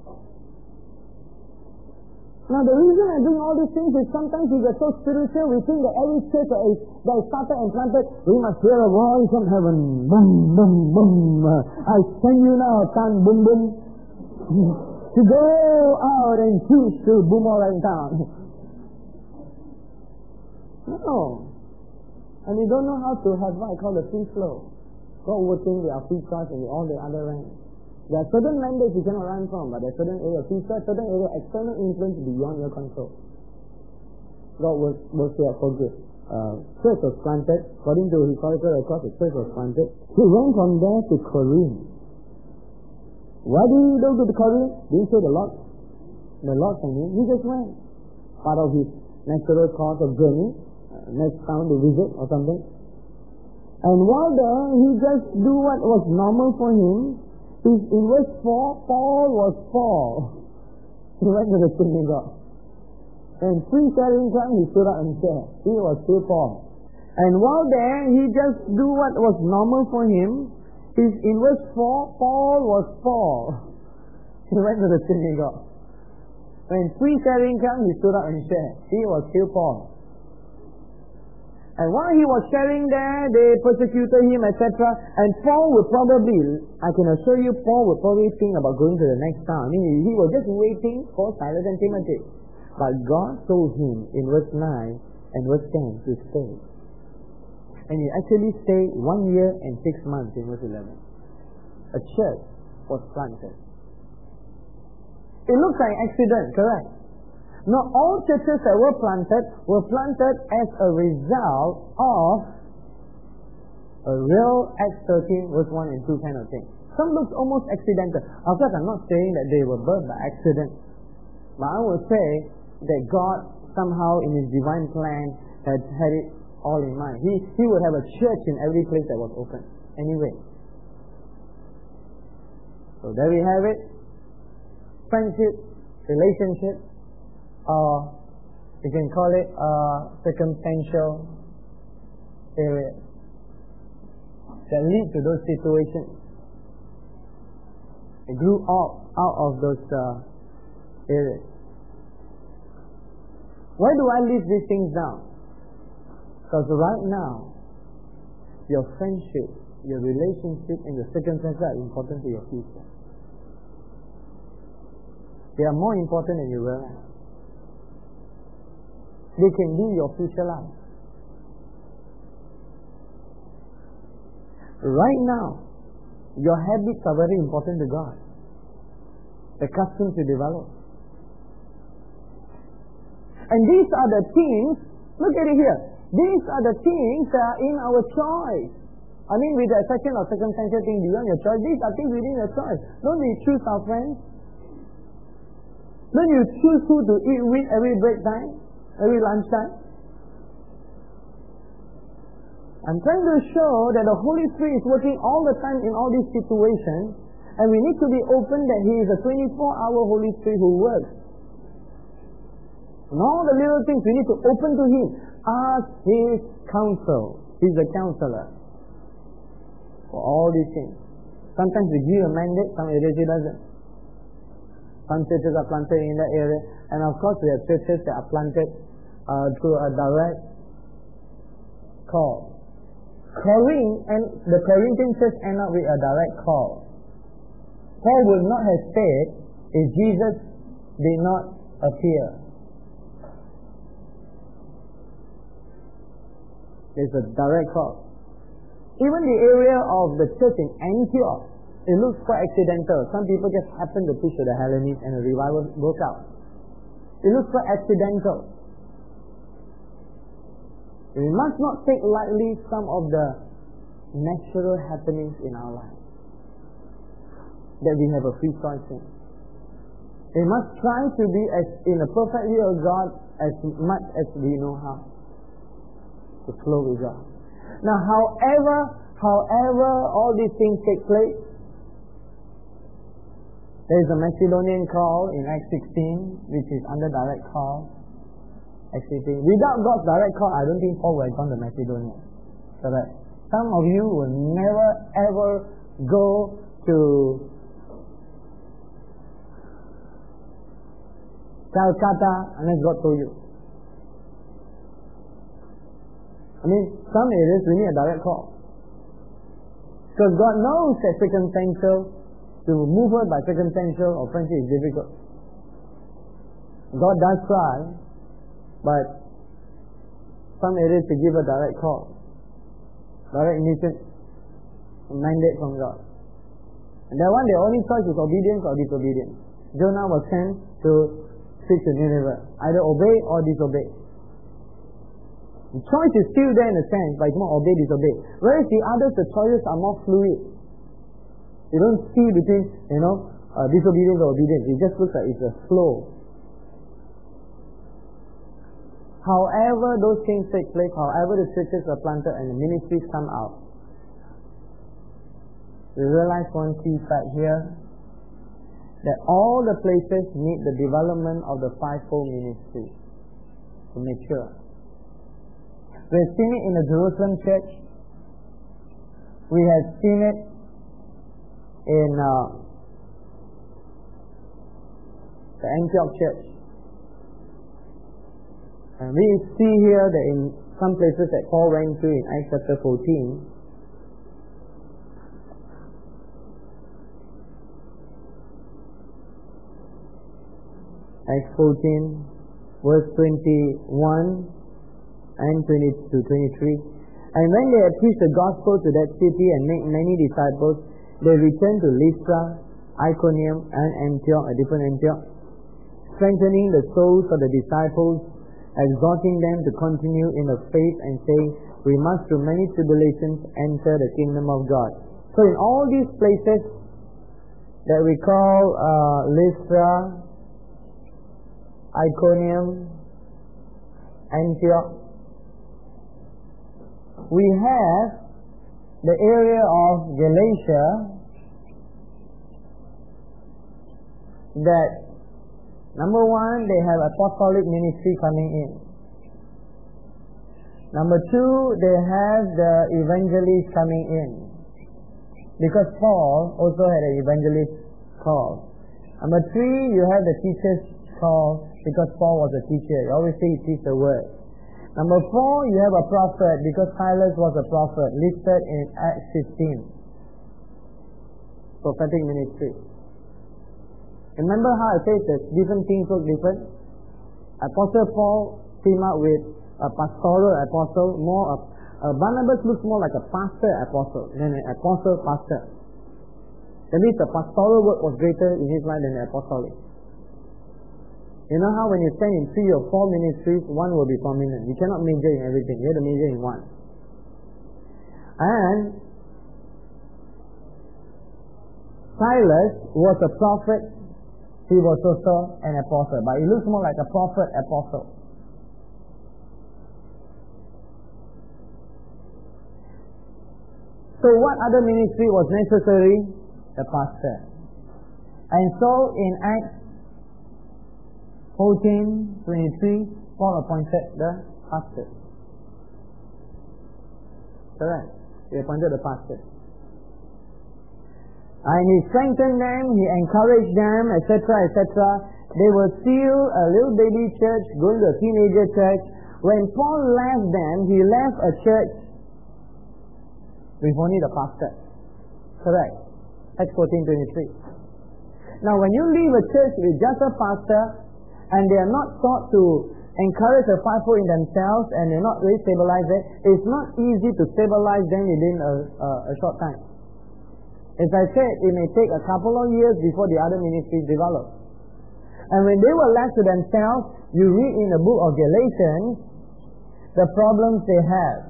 Now the reason I bring all these things is sometimes we get so spiritual, we think that every church that is, that is started and planted, we must hear a voice from heaven. Boom, boom, boom. I send you now, son, boom, boom. To go out and choose to boomerang town. No. And we don't know how to have what I call the free flow. God working with our free trust and with all the other ranks. There are certain mandates you cannot run from, but there are certain areas of free trust, certain areas of external influence beyond your control. God works, works here for good. Uh, church was planted, according to historical records, the church was planted. He went from there to Corinth. Why did he go to Corinth? Didn't say the Lord. The Lord sent him. He just went. Part of his natural course of journey. Uh, next town to visit or something. And while there, he just do what was normal for him. He's in verse four, Paul was Paul. He went to the synagogue. When free sharing came, he stood up and shared. He was still poor. And while there, he just do what was normal for him. His, in verse four, Paul was poor. He went to the synagogue. When free sharing came, he stood up and shared. He was still poor. And while he was sharing there, they persecuted him, et cetera. And Paul would probably, I can assure you, Paul would probably think about going to the next town. I mean, he was just waiting for Silas and Timothy. But God told him in verse nine and verse ten to stay. And he actually stayed one year and six months in verse eleven. A church was planted. It looks like accident, correct? Not all churches that were planted were planted as a result of a real Acts thirteen verse one and two kind of thing. Some looks almost accidental. Of course, I'm not saying that they were birthed by accident. But I would say that God somehow in His divine plan had had it all in mind. He, he would have a church in every place that was open. Anyway. So there we have it. Friendship, relationship, or you can call it a circumstantial area that lead to those situations. It grew up out of those uh, areas. Why do I list these things down? Because right now, your friendship, your relationship, and your circumstances are important to your future. They are more important than you realize. They can be your future life. Right now, your habits are very important to God. The customs you develop. And these are the things, look at it here, these are the things that are in our choice. I mean, with the exception of circumstantial things beyond your choice, these are things within your choice. Don't we choose our friends? Don't you choose who to eat with every break time? Every lunchtime? I'm trying to show that the Holy Spirit is working all the time in all these situations, and we need to be open that He is a twenty-four hour Holy Spirit who works. And all the little things we need to open to Him. Ask His counsel. He's the counselor for all these things. Sometimes we give a mandate, some areas He doesn't. Some churches are planted in that area, and of course we have churches that are planted uh, through a direct call. Calling, and the Corinthian church end up with a direct call. Paul would not have stayed if Jesus did not appear. There's a direct call. Even the area of the church in Antioch, it looks quite accidental. Some people just happen to preach to the Hellenes and a revival broke out. It looks quite accidental. We must not take lightly some of the natural happenings in our lives that we have a free choice in. We must try to be as in the perfect will of God as much as we know how to flow with God. Now, however, however all these things take place, there is a Macedonian call in Acts sixteen, which is under direct call. Acts sixteen. Without God's direct call, I don't think Paul would have gone to Macedonia. Correct. Some of you will never ever go to Calcutta unless God told you. I mean, some areas we need a direct call. Because God knows that circumstantial, to move her by circumstantial or friendship is difficult. God does try, but some areas to give a direct call, direct mission, a mandate from God. And that one, the only choice is obedience or disobedience. Jonah was sent to preach to Nineveh, either obey or disobey. The choice is still there in a sense, but it's more obey, disobey. Whereas the others, the choices are more fluid. You don't see between, you know, uh, disobedience or obedience. It just looks like it's a flow. However those things take place, however the churches are planted and the ministries come out, we realize one key fact here, that all the places need the development of the fivefold ministry. to mature. We've seen it in the Jerusalem church. We have seen it in uh, the Antioch church. And we see here that in some places that Paul went to in Acts chapter fourteen, Acts fourteen, verse twenty-one and twenty to twenty-three. And when they had preached the gospel to that city and made many disciples, they returned to Lystra, Iconium, and Antioch, a different Antioch, strengthening the souls of the disciples, exhorting them to continue in the faith, and saying, we must through many tribulations enter the kingdom of God. So in all these places that we call uh, Lystra, Iconium, Antioch, we have the area of Galatia that, number one, they have apostolic ministry coming in. Number two, they have the evangelists coming in, because Paul also had an evangelist call. Number three, you have the teacher's call, because Paul was a teacher. He always say he teach the word. Number four, you have a prophet, because Silas was a prophet, listed in Acts fifteen. Prophetic ministry. Remember how I said that different things look different? Apostle Paul came out with a pastoral apostle, more of, uh, Barnabas looks more like a pastor apostle than an apostle pastor. That means the pastoral work was greater in his life than the apostolic. You know how when you stand in three or four ministries, one will be prominent. You cannot major in everything. You have to major in one. And Silas was a prophet. He was also an apostle. But he looks more like a prophet apostle. So what other ministry was necessary? The pastor. And so in Acts fourteen, twenty-three, Paul appointed the pastor. Correct. He appointed the pastor. And he strengthened them, he encouraged them, et cetera, et cetera. They were still a little baby church, going to a teenager church. When Paul left them, he left a church with only the pastor. Correct. Acts fourteen, twenty-three. Now when you leave a church with just a pastor, and they are not taught to encourage the fivefold in themselves, and they're not really stabilized it, it's not easy to stabilize them within a, a, a short time. As I said, it may take a couple of years before the other ministries develop. And when they were left to themselves, you read in the book of Galatians the problems they have.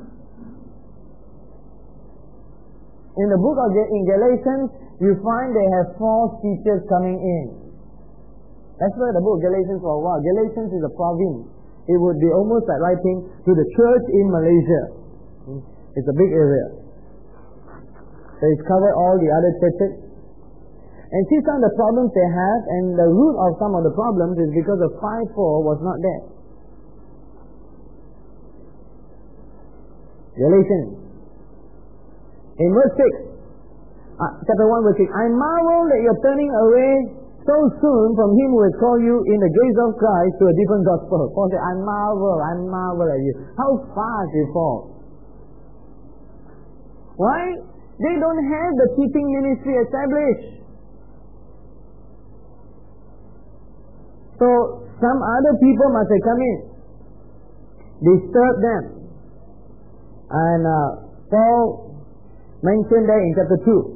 In the book of in Galatians, you find they have false teachers coming in. That's why the book of Galatians for a while. Galatians is a province. It would be almost like writing to the church in Malaysia. It's a big area. So it's covered all the other churches. And see some of the problems they have, and the root of some of the problems is because the five four was not there. Galatians. In verse six, uh, chapter one verse six, I marvel that you're turning away so soon from him who has called you in the grace of Christ to a different gospel. Paul said, I marvel, I marvel at you. How fast you fall. Why? They don't have the teaching ministry established. So, some other people must have come in, disturb them. And uh, Paul mentioned that in chapter two.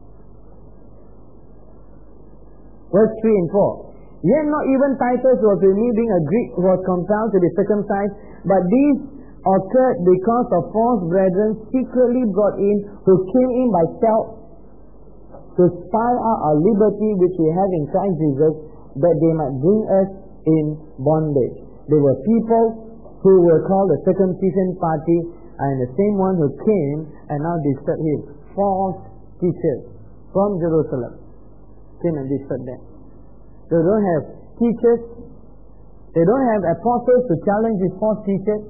Verse three and four. Yet not even Titus was with me, being a Greek, was compelled to be circumcised, but these occurred because of false brethren secretly brought in, who came in by stealth to spy out our liberty which we have in Christ Jesus, that they might bring us in bondage. They were people who were called the circumcision party, and the same one who came and now disturbed him. False teachers from Jerusalem came and disturbed them. They don't have teachers They don't have apostles to challenge these false teachers.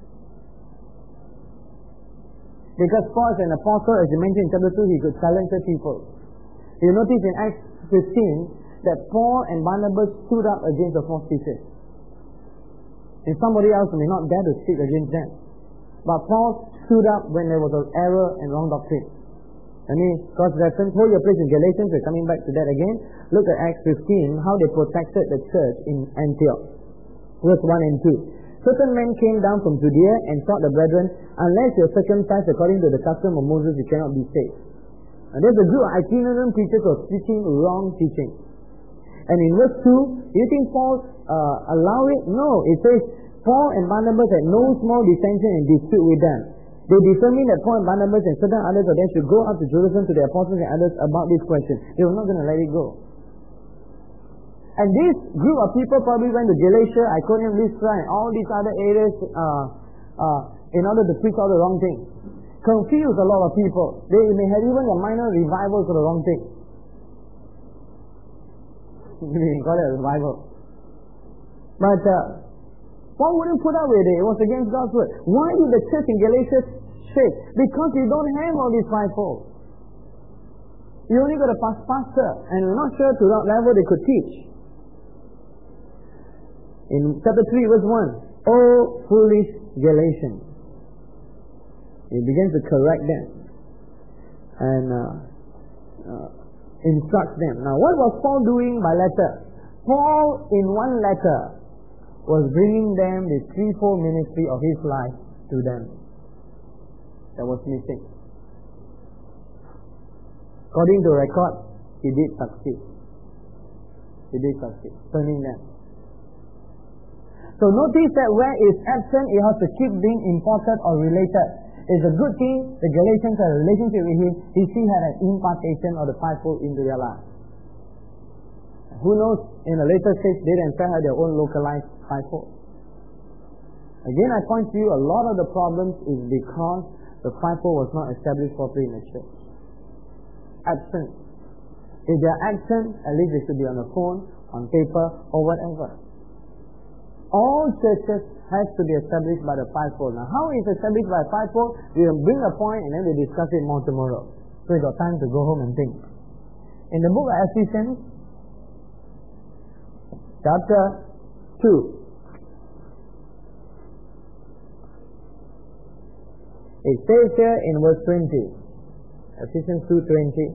Because Paul is an apostle, as you mentioned in chapter two, he could challenge the people. You notice in Acts fifteen that Paul and Barnabas stood up against the false teachers. And somebody else may not dare to speak against them. But Paul stood up when there was an error and wrong doctrine. Let me cross reference. Hold your place in Galatians. We're coming back to that again. Look at Acts fifteen, how they protected the church in Antioch. Verse one and two. Certain men came down from Judea and taught the brethren, unless you are circumcised according to the custom of Moses, you cannot be saved. And there's a group of itinerant preachers who are teaching wrong teaching. And in verse two, do you think Paul uh, allow it? No. It says, Paul and Barnabas had no small dissension and dispute with them. They determined that Paul and Barnabas and certain others of them should go up to Jerusalem to the apostles and others about this question. They were not going to let it go. And this group of people probably went to Galatia, Iconium, Lystra, and all these other areas uh, uh, in order to preach all the wrong things. Confused a lot of people. They may have even a minor revival for the wrong thing. We can call it a revival. But uh, Paul wouldn't put up with it. It was against God's word. Why did the church in Galatia shake? Because you don't have all these fivefold. You only got a pastor, and we're not sure to what level they could teach. In chapter three, verse one, O foolish Galatians. He begins to correct them and uh, uh, instruct them. Now, what was Paul doing by letter? Paul, in one letter, was bringing them the threefold ministry of his life to them. That was missing. According to record, he did succeed. He did succeed, turning them. So notice that where is absent, it has to keep being imported or related. It's a good thing the Galatians had a relationship with him. He still had an impartation of the fivefold into their life. Who knows, in a later stage, they themselves had their own localized fivefold. Again, I point to you, a lot of the problems is because the fivefold was not established properly in the church. Absent. If they are absent, at least they should be on the phone, on paper, or whatever. All churches have to be established by the fivefold. Now, how is established by fivefold? We will bring a point and then we discuss it more tomorrow. So we got time to go home and think. In the book of Ephesians, chapter two, it says here in verse twenty, Ephesians two twenty,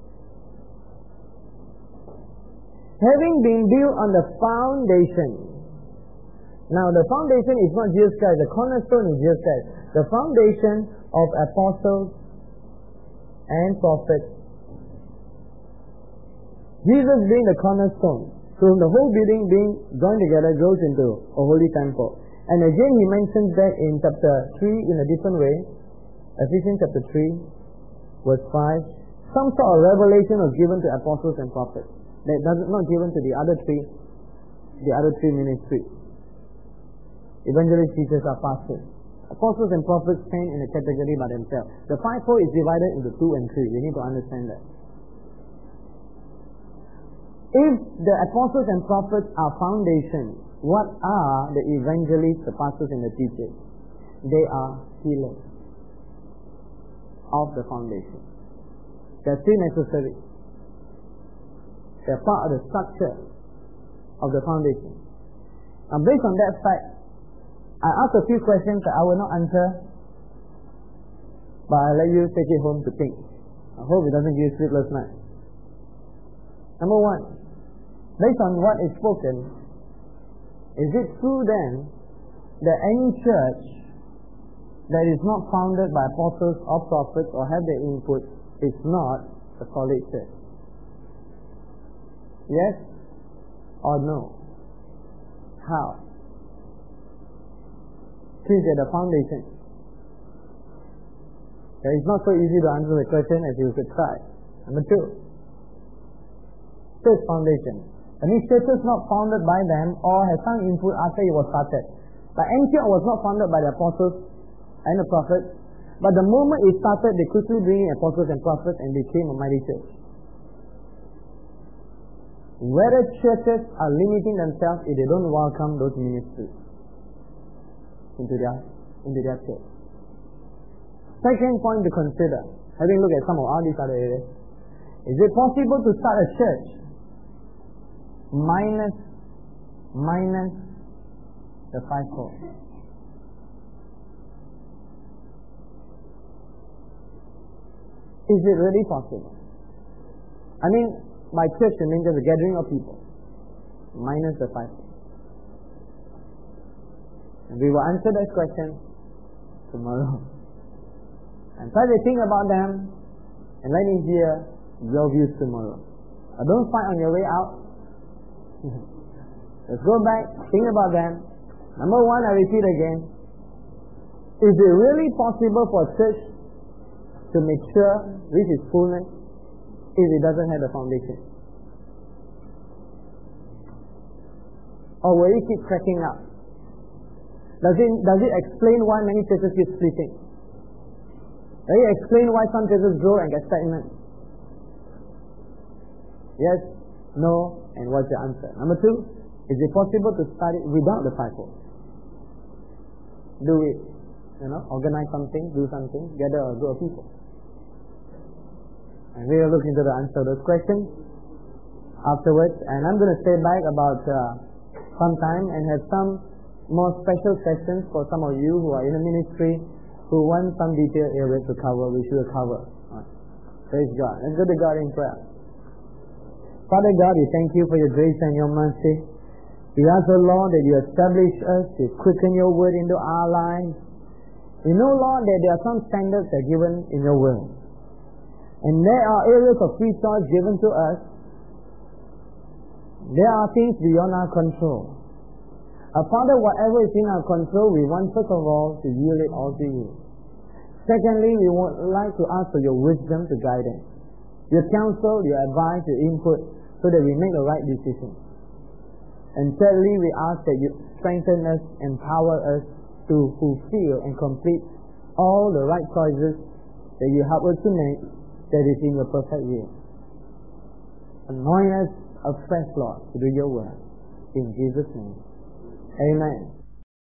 having been built on the foundation. Now, the foundation is not Jesus Christ. The cornerstone is Jesus Christ. The foundation of apostles and prophets. Jesus being the cornerstone. So the whole building being joined together goes into a holy temple. And again, he mentions that in chapter three in a different way. Ephesians chapter three, verse five. Some sort of revelation was given to apostles and prophets. That does not given to the other three, the other three ministries. Evangelists, teachers, are pastors. Apostles and prophets stand in a category by themselves. The fivefold is divided into two and three. You need to understand that. If the apostles and prophets are foundation, what are the evangelists, the pastors, and the teachers? They are pillars of the foundation. They are still necessary. They are part of the structure of the foundation. Now, based on that fact, I asked a few questions that I will not answer, but I'll let you take it home to think. I hope it doesn't give you sleepless nights. Number one, based on what is spoken, is it true then that any church that is not founded by apostles or prophets or have their input is not a solid church? Yes or no? How? Since they're the foundation. Okay, it's not so easy to answer the question as you could try. Number two, church foundation. That means church is not founded by them or has some input after it was started. But Antioch was not founded by the apostles and the prophets, but the moment it started, they quickly bring in apostles and prophets and became a mighty church. whether churches are limiting themselves if they don't welcome those ministries into their, into their church. Second point to consider, having looked at some of all these other areas, is it possible to start a church minus, minus the fivefold? Is it really possible? I mean, by church it means just a gathering of people, minus the fivefold. And we will answer that question tomorrow. And try to think about them, and let me hear your views tomorrow. Uh, don't fight on your way out. Let's go back, think about them. Number one, I repeat again. Is it really possible for a church to mature, reach its fullness, if it doesn't have the foundation? Or will it keep cracking up? Does it, does it explain why many churches keep splitting? Does it explain why some churches grow and get stagnant? Yes, no, and what's your answer? Number two, is it possible to start it without the fivefold? Do it. You know, organize something, do something, gather a group of people. And we will look into the answer to those questions afterwards. And I'm going to stay back about uh, some time and have some more special sessions for some of you who are in the ministry who want some detailed areas to cover, which we will cover. Right. Praise God. Let's go to God in prayer. Father God, we thank you for your grace and your mercy. We ask, O Lord, that you establish us, to quicken your word into our lives. We know, Lord, that there are some standards that are given in your word. And there are areas of free choice given to us. There are things beyond our control. Uh, Father, whatever is in our control, we want first of all to yield it all to you. Secondly, we would like to ask for your wisdom to guide us, your counsel, your advice, your input, so that we make the right decision. And thirdly, we ask that you strengthen us, empower us to fulfill and complete all the right choices that you help us to make, that is in your perfect will. Anoint us afresh, Lord, to do your work. In Jesus' name. Amen.